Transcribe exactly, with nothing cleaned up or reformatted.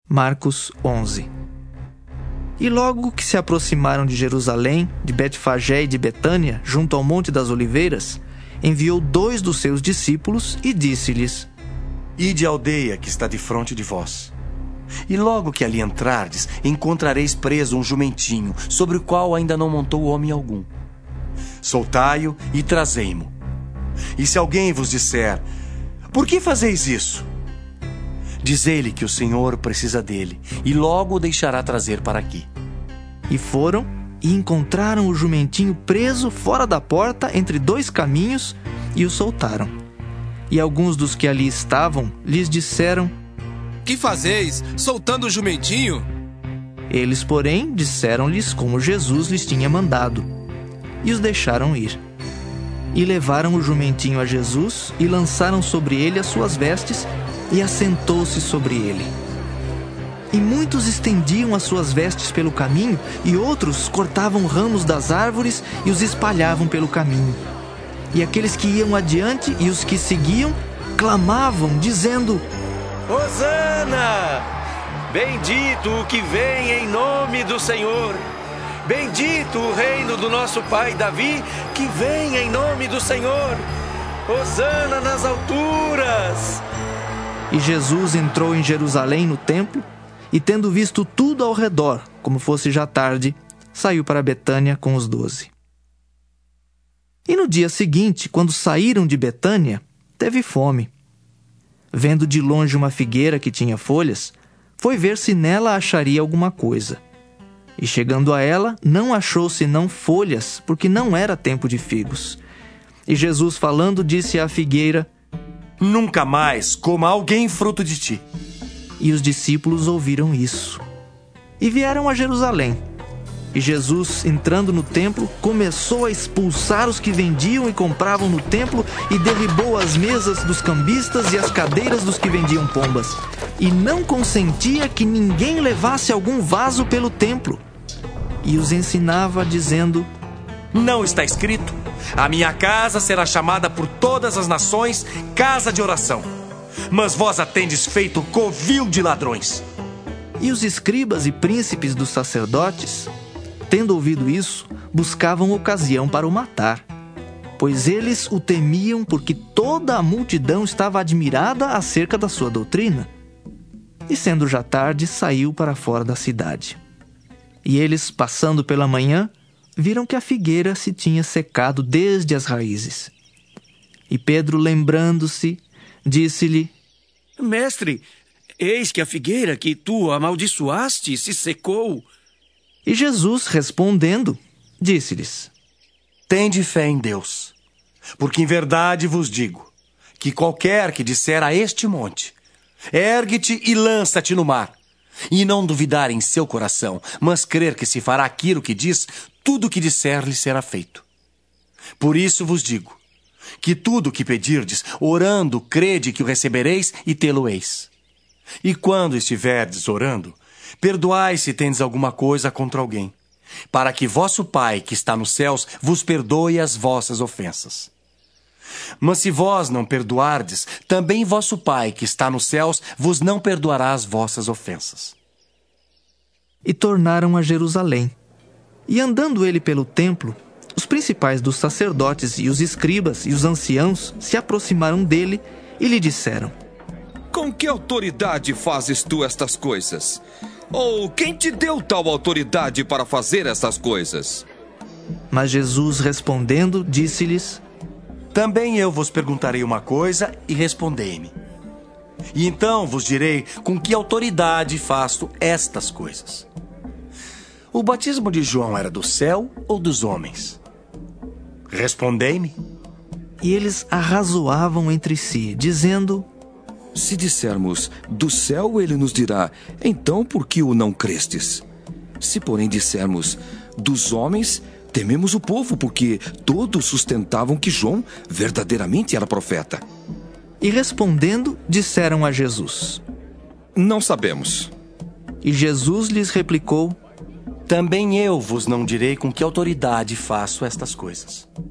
Marcos onze. E logo que se aproximaram de Jerusalém, de Betfagé e de Betânia, junto ao Monte das Oliveiras, enviou dois dos seus discípulos e disse-lhes: Ide à aldeia que está defronte de vós. E logo que ali entrardes, encontrareis preso um jumentinho, sobre o qual ainda não montou homem algum. Soltai-o e trazei-mo. E se alguém vos disser: Por que fazeis isso? Dizei-lhe que o Senhor precisa dele, e logo o deixará trazer para aqui. E foram e encontraram o jumentinho preso fora da porta entre dois caminhos e o soltaram. E alguns dos que ali estavam lhes disseram: Que fazeis, soltando o jumentinho? Eles, porém, disseram-lhes como Jesus lhes tinha mandado, e os deixaram ir. E levaram o jumentinho a Jesus e lançaram sobre ele as suas vestes, e assentou-se sobre ele. E muitos estendiam as suas vestes pelo caminho, e outros cortavam ramos das árvores e os espalhavam pelo caminho. E aqueles que iam adiante e os que seguiam clamavam, dizendo: Hosana! Bendito o que vem em nome do Senhor! Bendito o reino do nosso pai Davi, que vem em nome do Senhor! Hosana nas alturas! E Jesus entrou em Jerusalém no templo, e tendo visto tudo ao redor, como fosse já tarde, saiu para Betânia com os doze. E no dia seguinte, quando saíram de Betânia, teve fome. Vendo de longe uma figueira que tinha folhas, foi ver se nela acharia alguma coisa. E chegando a ela, não achou senão folhas, porque não era tempo de figos. E Jesus, falando, disse à figueira: Nunca mais coma alguém fruto de ti. E os discípulos ouviram isso. E vieram a Jerusalém. E Jesus, entrando no templo, começou a expulsar os que vendiam e compravam no templo e derribou as mesas dos cambistas e as cadeiras dos que vendiam pombas. E não consentia que ninguém levasse algum vaso pelo templo. E os ensinava, dizendo: Não está escrito: A minha casa será chamada por todas as nações casa de oração. Mas vós a tendes feito covil de ladrões. E os escribas e príncipes dos sacerdotes, tendo ouvido isso, buscavam ocasião para o matar, pois eles o temiam, porque toda a multidão estava admirada acerca da sua doutrina. E sendo já tarde, saiu para fora da cidade. E eles, passando pela manhã, viram que a figueira se tinha secado desde as raízes. E Pedro, lembrando-se, disse-lhe: Mestre, eis que a figueira que tu amaldiçoaste se secou. E Jesus, respondendo, disse-lhes: Tende fé em Deus, porque em verdade vos digo, que qualquer que disser a este monte: Ergue-te e lança-te no mar, e não duvidar em seu coração, mas crer que se fará aquilo que diz, tudo o que disser lhe será feito. Por isso vos digo, que tudo o que pedirdes, orando, crede que o recebereis e tê-lo-eis. E quando estiverdes orando, perdoai se tendes alguma coisa contra alguém, para que vosso Pai, que está nos céus, vos perdoe as vossas ofensas. Mas se vós não perdoardes, também vosso Pai, que está nos céus, vos não perdoará as vossas ofensas. E tornaram a Jerusalém. E andando ele pelo templo, os principais dos sacerdotes e os escribas e os anciãos se aproximaram dele e lhe disseram: Com que autoridade fazes tu estas coisas? Ou quem te deu tal autoridade para fazer estas coisas? Mas Jesus, respondendo, disse-lhes: Também eu vos perguntarei uma coisa e respondei-me. E então vos direi com que autoridade faço estas coisas. O batismo de João era do céu ou dos homens? Respondei-me. E eles arrazoavam entre si, dizendo: Se dissermos do céu, ele nos dirá: Então por que o não crestes? Se porém dissermos dos homens, tememos o povo, porque todos sustentavam que João verdadeiramente era profeta. E respondendo, disseram a Jesus: Não sabemos. E Jesus lhes replicou: Também eu vos não direi com que autoridade faço estas coisas.